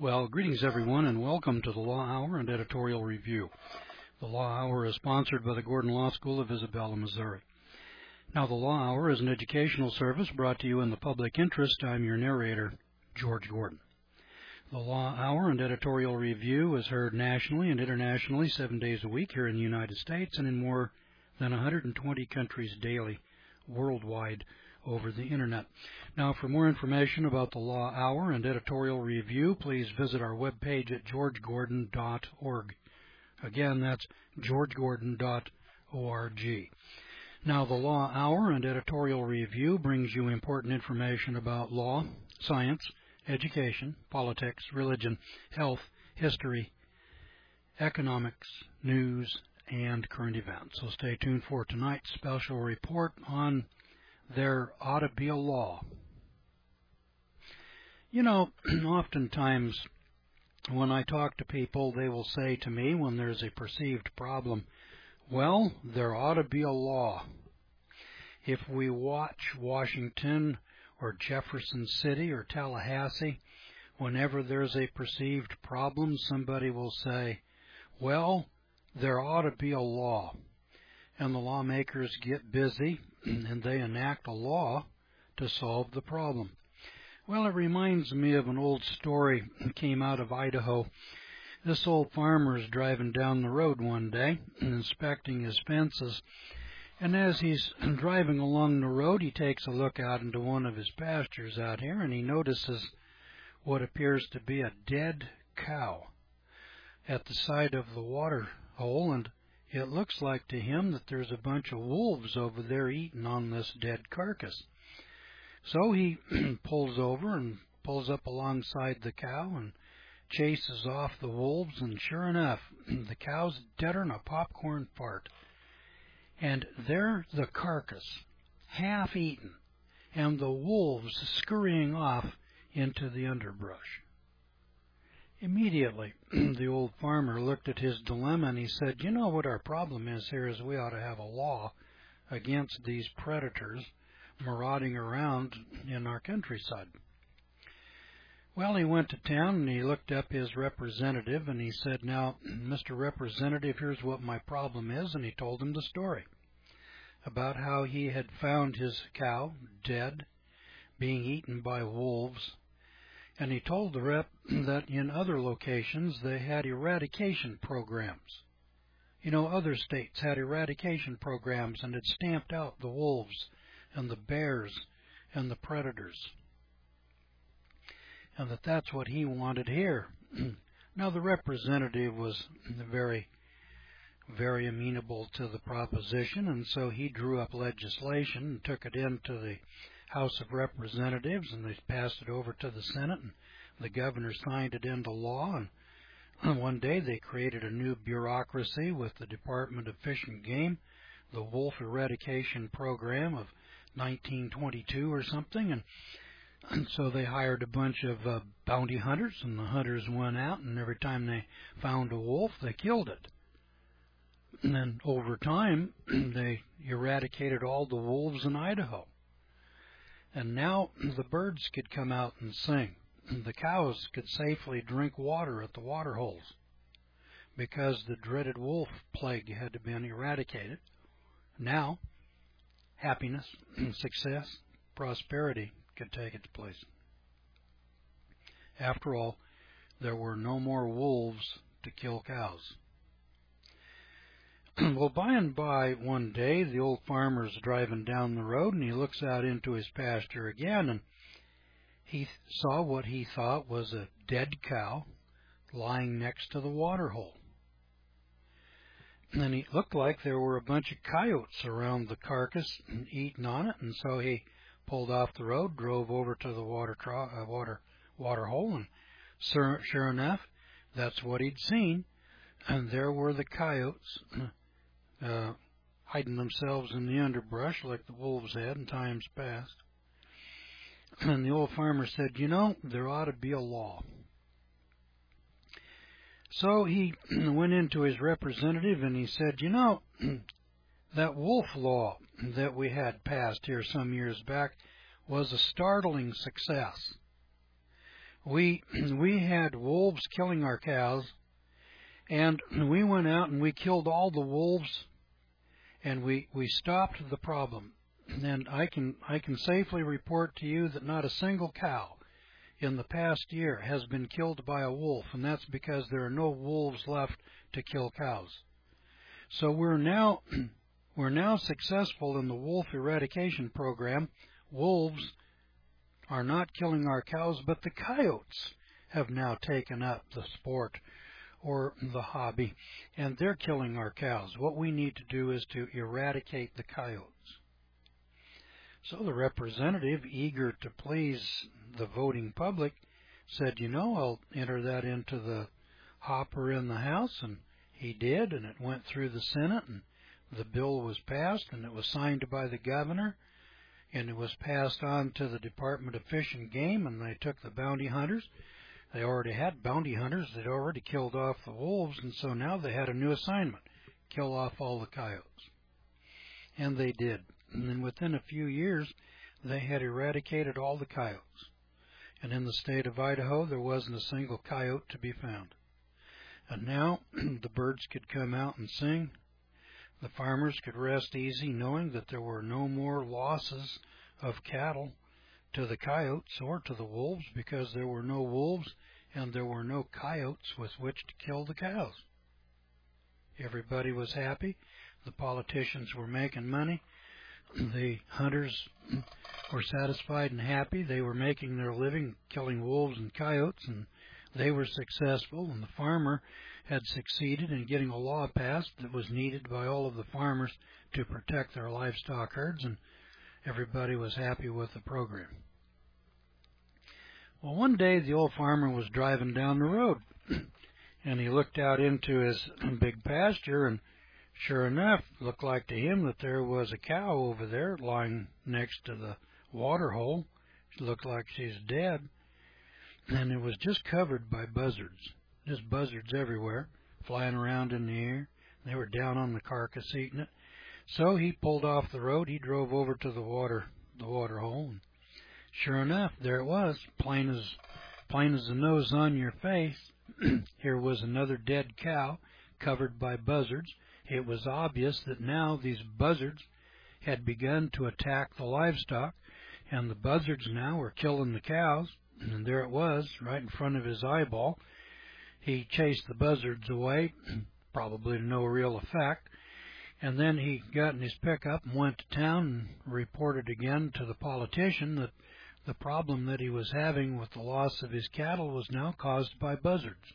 Well, greetings everyone, and welcome to the Law Hour and Editorial Review. The Law Hour is sponsored by the Gordon Law School of Isabella, Missouri. Now, the Law Hour is an educational service brought to you in the public interest. I'm your narrator, George Gordon. The Law Hour and Editorial Review is heard nationally and internationally 7 days a week here in the United States and in more than 120 countries daily worldwide over the Internet. Now, for more information about the Law Hour and Editorial Review, please visit our webpage at georgegordon.org. Again, that's georgegordon.org. Now, the Law Hour and Editorial Review brings you important information about law, science, education, politics, religion, health, history, economics, news, and current events. So stay tuned for tonight's special report on There Ought to Be a Law. You know, oftentimes when I talk to people, they will say to me when there's a perceived problem, well, there ought to be a law. If we watch Washington or Jefferson City or Tallahassee, whenever there's a perceived problem, somebody will say, well, there ought to be a law. And the lawmakers get busy and they enact a law to solve the problem. Well, it reminds me of an old story that came out of Idaho. This old farmer is driving down the road one day and inspecting his fences. And as he's driving along the road, he takes a look out into one of his pastures out here, and he notices what appears to be a dead cow at the side of the water hole, and it looks like to him that there's a bunch of wolves over there eating on this dead carcass. So he pulls over and pulls up alongside the cow and chases off the wolves, and sure enough, the cow's deader than a popcorn fart. And there the carcass, half eaten, and the wolves scurrying off into the underbrush. Immediately, the old farmer looked at his dilemma and he said, you know what our problem is here is we ought to have a law against these predators marauding around in our countryside. Well, he went to town and he looked up his representative and he said, now, Mr. Representative, here's what my problem is, and he told him the story about how he had found his cow dead, being eaten by wolves. And he told the rep that in other locations they had eradication programs. You know, other states had eradication programs and had stamped out the wolves and the bears and the predators. And that's what he wanted here. Now, the representative was very, very amenable to the proposition, and so he drew up legislation and took it into the House of Representatives, and they passed it over to the Senate, and the governor signed it into law. And one day they created a new bureaucracy with the Department of Fish and Game, the Wolf Eradication Program of 1922 or something, and so they hired a bunch of bounty hunters, and the hunters went out, and every time they found a wolf, they killed it. And then over time, they eradicated all the wolves in Idaho. And now the birds could come out and sing. The cows could safely drink water at the water holes because the dreaded wolf plague had been eradicated. Now, happiness, success, prosperity could take its place. After all, there were no more wolves to kill cows. Well, by and by, one day, the old farmer's driving down the road, and he looks out into his pasture again, and he saw what he thought was a dead cow lying next to the water hole. And it looked like there were a bunch of coyotes around the carcass and eating on it, and so he pulled off the road, drove over to the water hole, and sure enough, that's what he'd seen. And there were the coyotes hiding themselves in the underbrush like the wolves had in times past. And the old farmer said, you know, there ought to be a law. So he went into his representative and he said, you know, that wolf law that we had passed here some years back was a startling success. We had wolves killing our cows, and we went out and we killed all the wolves, and we stopped the problem. And I can safely report to you that not a single cow in the past year has been killed by a wolf, and that's because there are no wolves left to kill cows. So we're now successful in the wolf eradication program. Wolves are not killing our cows, but the coyotes have now taken up the sport or the hobby, and they're killing our cows. What we need to do is to eradicate the coyotes. So the representative, eager to please the voting public, said, I'll enter that into the hopper in the House, and he did, and it went through the Senate, and the bill was passed, and it was signed by the governor, and it was passed on to the Department of Fish and Game, and they took the bounty hunters. They already had bounty hunters. They'd already killed off the wolves, and so now they had a new assignment, kill off all the coyotes. And they did. And then within a few years, they had eradicated all the coyotes. And in the state of Idaho, there wasn't a single coyote to be found. And now the birds could come out and sing. The farmers could rest easy knowing that there were no more losses of cattle to the coyotes or to the wolves, because there were no wolves and there were no coyotes with which to kill the cows. Everybody was happy. The politicians were making money. The hunters were satisfied and happy. They were making their living killing wolves and coyotes, and they were successful, and the farmer had succeeded in getting a law passed that was needed by all of the farmers to protect their livestock herds, and everybody was happy with the program. Well, one day the old farmer was driving down the road, and he looked out into his big pasture, and sure enough, it looked like to him that there was a cow over there lying next to the water hole. She looked like she's dead, and it was just covered by buzzards. Just buzzards everywhere, flying around in the air. They were down on the carcass eating it. So he pulled off the road. He drove over to the water hole, and sure enough, there it was, plain as the nose on your face. Here was another dead cow covered by buzzards. It was obvious that now these buzzards had begun to attack the livestock, and the buzzards now were killing the cows, and there it was, right in front of his eyeball. He chased the buzzards away, probably to no real effect, and then he got in his pickup and went to town and reported again to the politician that the problem that he was having with the loss of his cattle was now caused by buzzards.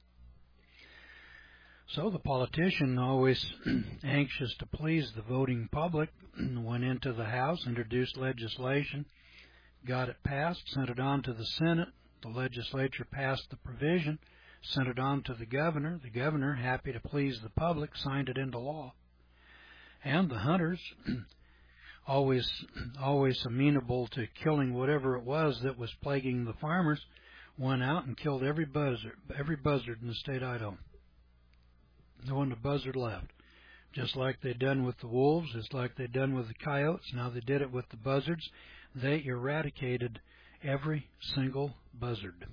So the politician, always anxious to please the voting public, went into the House, introduced legislation, got it passed, sent it on to the Senate. The legislature passed the provision, sent it on to the governor. The governor, happy to please the public, signed it into law. And the hunters, always amenable to killing whatever it was that was plaguing the farmers, went out and killed every buzzard in the state of Idaho. No one a buzzard left. Just like they'd done with the wolves, just like they'd done with the coyotes, now they did it with the buzzards. They eradicated every single buzzard.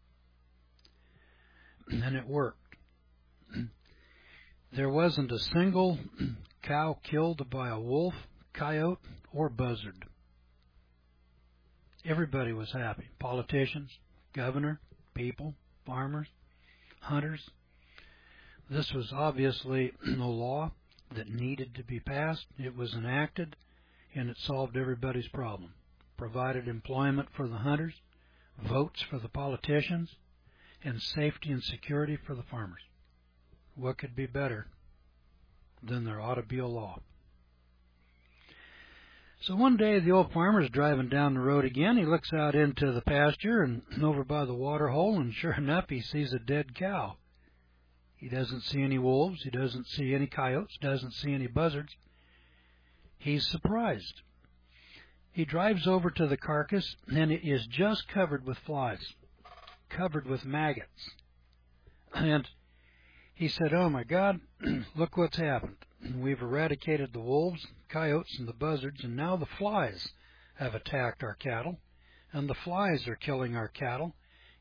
And it worked. There wasn't a single cow killed by a wolf, coyote, or buzzard. Everybody was happy. Politicians, governor, people, farmers, hunters. This was obviously a law that needed to be passed. It was enacted, and it solved everybody's problem. Provided employment for the hunters, votes for the politicians, and safety and security for the farmers. What could be better than there ought to be a law? So one day the old farmer's driving down the road again. He looks out into the pasture and over by the water hole, and sure enough, he sees a dead cow. He doesn't see any wolves. He doesn't see any coyotes. Doesn't see any buzzards. He's surprised. He drives over to the carcass, and it is just covered with flies, covered with maggots. And he said, "Oh my God, look what's happened. We've eradicated the wolves, coyotes, and the buzzards, and now the flies have attacked our cattle, and the flies are killing our cattle,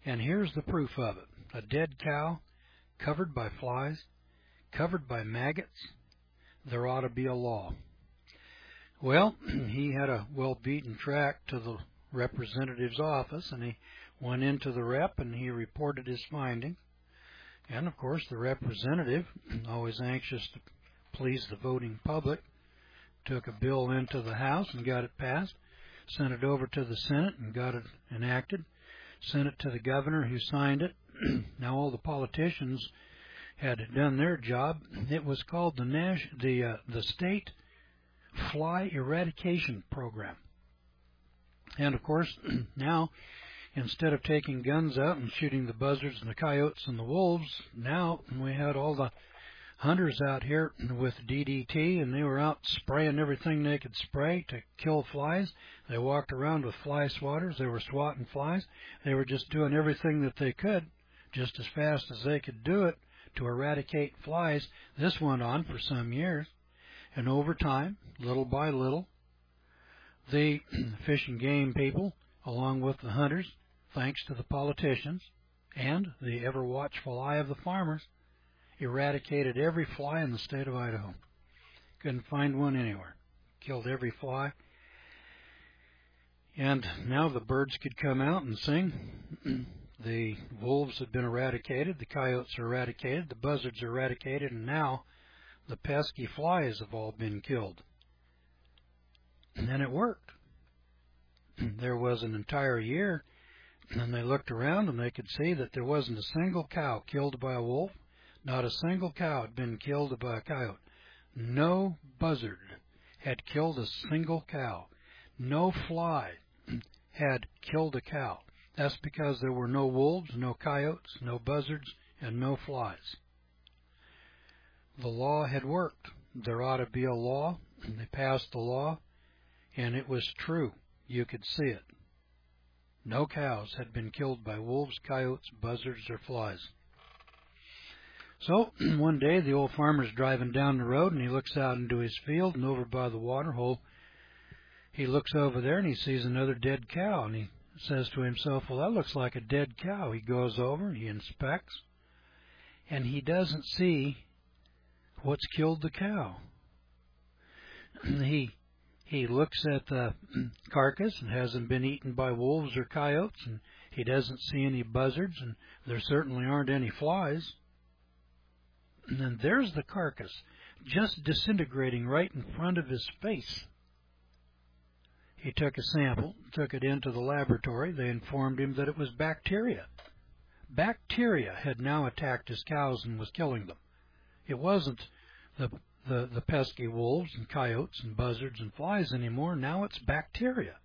And here's the proof of it. A dead cow, covered by flies, covered by maggots. There ought to be a law. Well, he had a well-beaten track to the representative's office, and he went into the rep and he reported his findings. And, of course, the representative, always anxious to please the voting public, took a bill into the House and got it passed, sent it over to the Senate and got it enacted, sent it to the governor who signed it. Now all the politicians had done their job. It was called the State Fly Eradication Program. And, of course, now, instead of taking guns out and shooting the buzzards and the coyotes and the wolves, now we had all the hunters out here with DDT, and they were out spraying everything they could spray to kill flies. They walked around with fly swatters. They were swatting flies. They were just doing everything that they could, just as fast as they could do it, to eradicate flies. This went on for some years, and over time, little by little, the fish and game people, along with the hunters, thanks to the politicians and the ever-watchful eye of the farmers, eradicated every fly in the state of Idaho. Couldn't find one anywhere. Killed every fly. And now the birds could come out and sing. The wolves had been eradicated. The coyotes are eradicated. The buzzards are eradicated. And now the pesky flies have all been killed. And it worked. There was an entire year, and they looked around and they could see that there wasn't a single cow killed by a wolf. Not a single cow had been killed by a coyote. No buzzard had killed a single cow. No fly had killed a cow. That's because there were no wolves, no coyotes, no buzzards, and no flies. The law had worked. There ought to be a law, and they passed the law, and it was true. You could see it. No cows had been killed by wolves, coyotes, buzzards, or flies. So, one day, the old farmer's driving down the road, and he looks out into his field, and over by the water hole, he looks over there, and he sees another dead cow, and he says to himself, well, that looks like a dead cow. He goes over, he inspects, and he doesn't see what's killed the cow. He looks at the carcass, and hasn't been eaten by wolves or coyotes, and he doesn't see any buzzards, and there certainly aren't any flies. And then there's the carcass, just disintegrating right in front of his face. He took a sample, took it into the laboratory. They informed him that it was bacteria. Bacteria had now attacked his cows and was killing them. It wasn't the pesky wolves and coyotes and buzzards and flies anymore. Now it's bacteria.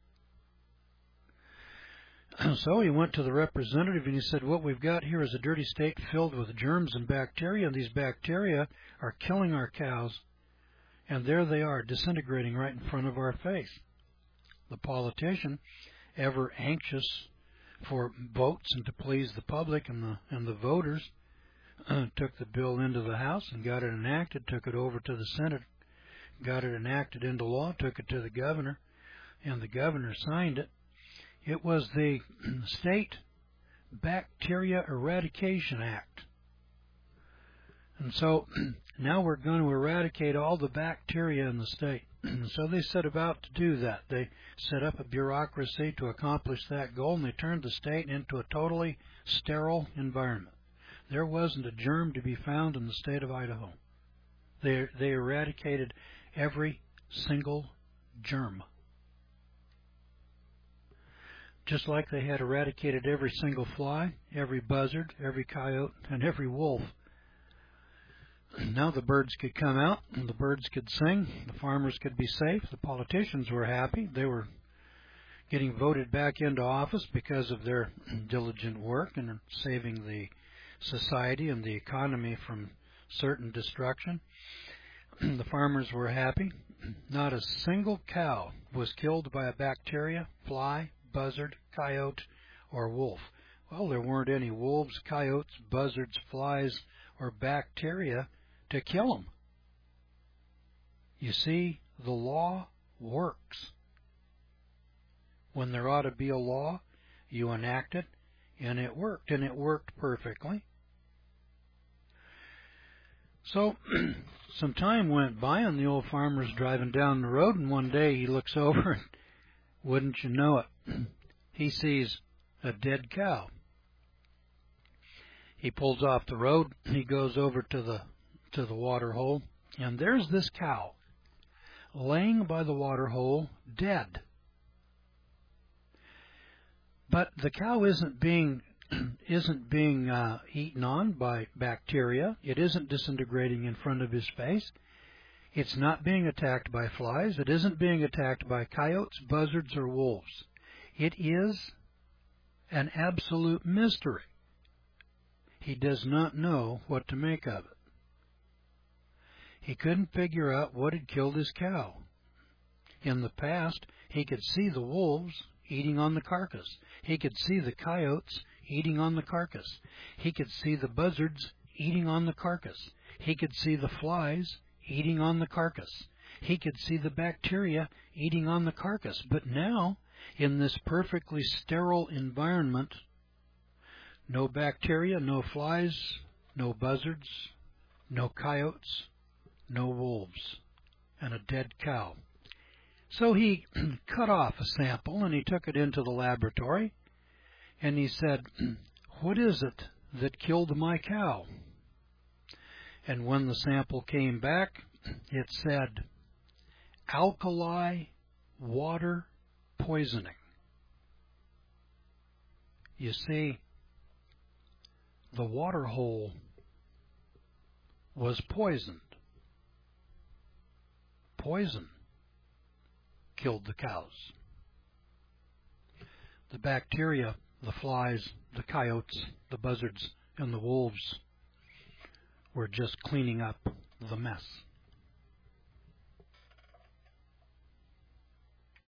So he went to the representative and he said, what we've got here is a dirty state filled with germs and bacteria, and these bacteria are killing our cows, and there they are, disintegrating right in front of our face. The politician, ever anxious for votes and to please the public and the voters, took the bill into the House and got it enacted, took it over to the Senate, got it enacted into law, took it to the governor, and the governor signed it. It was the State Bacteria Eradication Act. And so now we're going to eradicate all the bacteria in the state. And so they set about to do that. They set up a bureaucracy to accomplish that goal, and they turned the state into a totally sterile environment. There wasn't a germ to be found in the state of Idaho. They eradicated every single germ. Just like they had eradicated every single fly, every buzzard, every coyote, and every wolf. Now the birds could come out, and the birds could sing, the farmers could be safe, the politicians were happy. They were getting voted back into office because of their diligent work and saving the society and the economy from certain destruction. The farmers were happy. Not a single cow was killed by a bacteria, fly, buzzard, coyote, or wolf. Well, there weren't any wolves, coyotes, buzzards, flies, or bacteria to kill them. You see, the law works. When there ought to be a law, you enact it, and it worked perfectly. So some time went by, and the old farmer's driving down the road, and one day he looks over, and wouldn't you know it, he sees a dead cow. He pulls off the road, he goes over to the water hole, and there's this cow laying by the water hole, dead. But the cow isn't being eaten on by bacteria. It isn't disintegrating in front of his face. It's not being attacked by flies. It isn't being attacked by coyotes, buzzards, or wolves. It is an absolute mystery. He does not know what to make of it. He couldn't figure out what had killed his cow. In the past, he could see the wolves eating on the carcass. He could see the coyotes eating on the carcass. He could see the buzzards eating on the carcass. He could see the flies eating on the carcass. He could see the bacteria eating on the carcass. But now, in this perfectly sterile environment, no bacteria, no flies, no buzzards, no coyotes, no wolves, and a dead cow. So he cut off a sample and he took it into the laboratory and he said, "What is it that killed my cow?" And when the sample came back, it said, alkali water poisoning. You see, the water hole was poisoned. Poison killed the cows. The bacteria, the flies, the coyotes, the buzzards, and the wolves were just cleaning up the mess.